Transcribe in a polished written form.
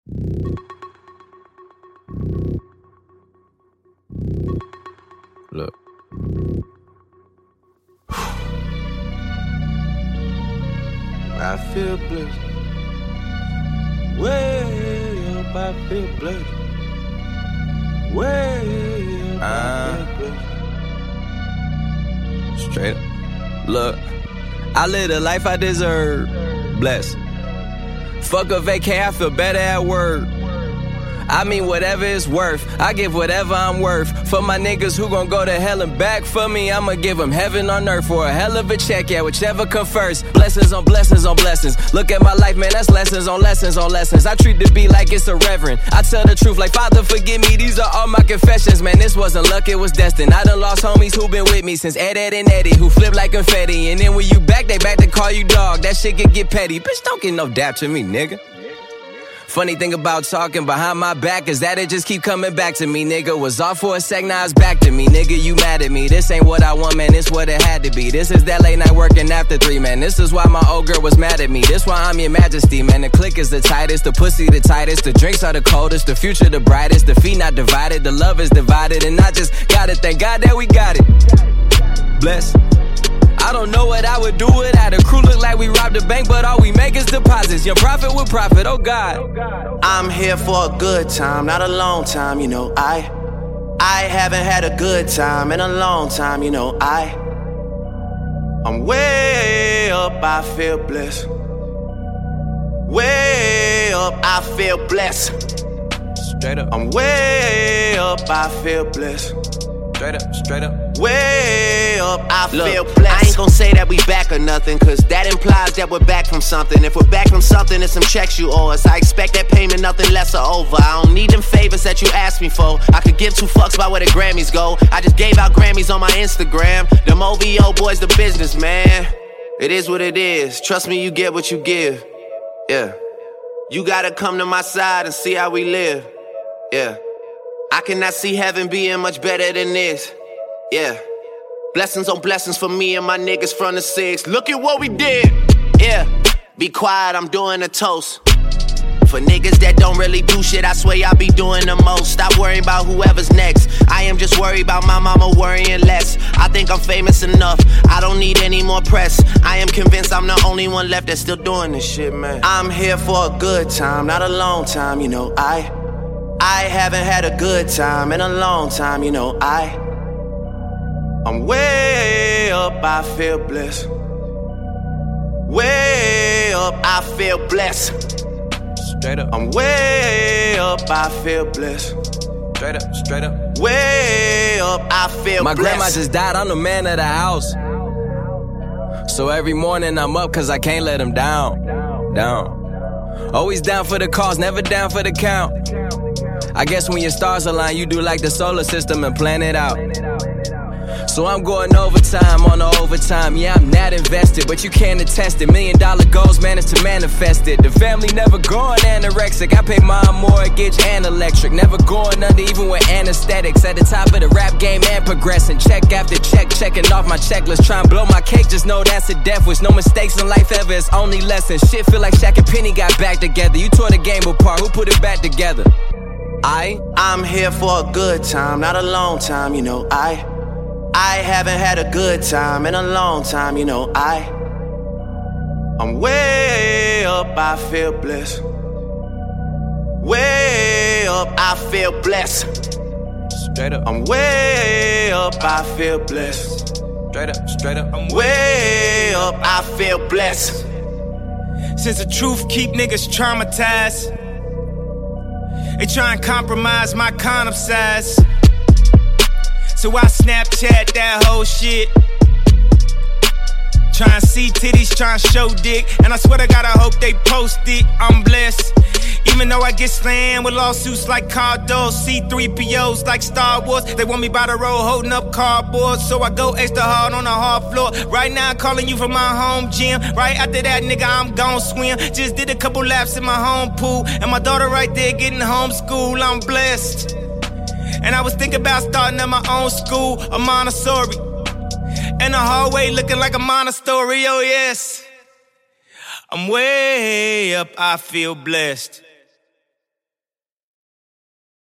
Look. I feel blessed. Way up, I feel blessed. Way up, I feel blessed. Straight up. Look, I live the life I deserve. Blessed. Fuck a vacay, I feel better at work. I mean whatever it's worth, I give whatever I'm worth. For my niggas who gon' go to hell and back for me, I'ma give them heaven on earth for a hell of a check, yeah, whichever come first. Blessings on blessings on blessings. Look at my life, man, that's lessons on lessons on lessons. I treat the beat like it's a reverend. I tell the truth like, Father, forgive me, these are all my confessions. Man, this wasn't luck, it was destined. I done lost homies who been with me since Ed and Eddie, who flip like confetti. And then when you back, they back to call you dog. That shit can get petty. Bitch, don't get no dap to me, nigga. Funny thing about talking behind my back is that it just keep coming back to me, nigga. Was off for a sec, now it's back to me, nigga. You mad at me? This ain't what I want, man. This what it had to be. This is that late night working after 3, man. This is why my old girl was mad at me. This why I'm your majesty, man. The click is the tightest, the pussy the tightest, the drinks are the coldest, the future the brightest, the feet not divided, the love is divided, and I just gotta thank God that we got it. Bless. I don't know what I would do without a crew. Look like we robbed a bank, but all we make is deposits. Your profit with profit, oh God. I'm here for a good time, not a long time, you know. I haven't had a good time in a long time, you know. I'm way up, I feel blessed. Way up, I feel blessed. Straight up. I'm way up, I feel blessed. Straight up, straight up. Way up, I feel blessed. I ain't gon' say that we back or nothing, cause that implies that we're back from something. If we're back from something, it's some checks you owe us. I expect that payment, nothing less or over. I don't need them favors that you asked me for. I could give 2 fucks about where the Grammys go. I just gave out Grammys on my Instagram. Them OVO boys, the business, man. It is what it is. Trust me, you get what you give. Yeah. You gotta come to my side and see how we live. Yeah. I cannot see heaven being much better than this. Yeah. Blessings on blessings for me and my niggas from the 6. Look at what we did. Yeah. Be quiet, I'm doing a toast. For niggas that don't really do shit, I swear y'all be doing the most. Stop worrying about whoever's next. I am just worried about my mama worrying less. I think I'm famous enough, I don't need any more press. I am convinced I'm the only one left that's still doing this shit, man. I'm here for a good time, not a long time, you know. I haven't had a good time in a long time, you know. I'm way up, I feel blessed. Way up, I feel blessed. Straight up. I'm way up, I feel blessed. Straight up, straight up. Way up, I feel my blessed. grandma just died, I'm the man of the house. So every morning I'm up cause I can't let him down. Always down for the cause, never down for the count. I guess when your stars align, you do like the solar system and plan it out. So I'm going overtime on the overtime. Yeah, I'm not invested, but you can't attest it. $1 million goals managed to manifest it. The family never going anorexic. I pay my mortgage and electric. Never going under even with anesthetics. At the top of the rap game and progressing. Check after check, checking off my checklist. Try and blow my cake, just know that's a death wish. No mistakes in life ever, it's only lessons. Shit feel like Shaq and Penny got back together. You tore the game apart, who put it back together? I'm here for a good time, not a long time, you know. I haven't had a good time in a long time, you know. I'm way up, I feel blessed. Way up, I feel blessed. Straight up. I'm way up, I feel blessed. Straight up, straight up. I'm way up, I feel blessed. Since the truth keep niggas traumatized, they try and compromise my condom size. So I Snapchat that whole shit. Tryna see titties, tryna show dick. And I swear to God, I hope they post it. I'm blessed. Even though I get slammed with lawsuits like Cardos, C-3POs like Star Wars. They want me by the road holding up cardboard. So I go extra hard on the hard floor. Right now I'm calling you from my home gym. Right after that, nigga, I'm gon' swim. Just did a couple laps in my home pool. And my daughter right there getting homeschooled. I'm blessed. And I was thinking about starting at my own school, a Montessori. And the hallway looking like a monastery, oh yes. I'm way up, I feel blessed.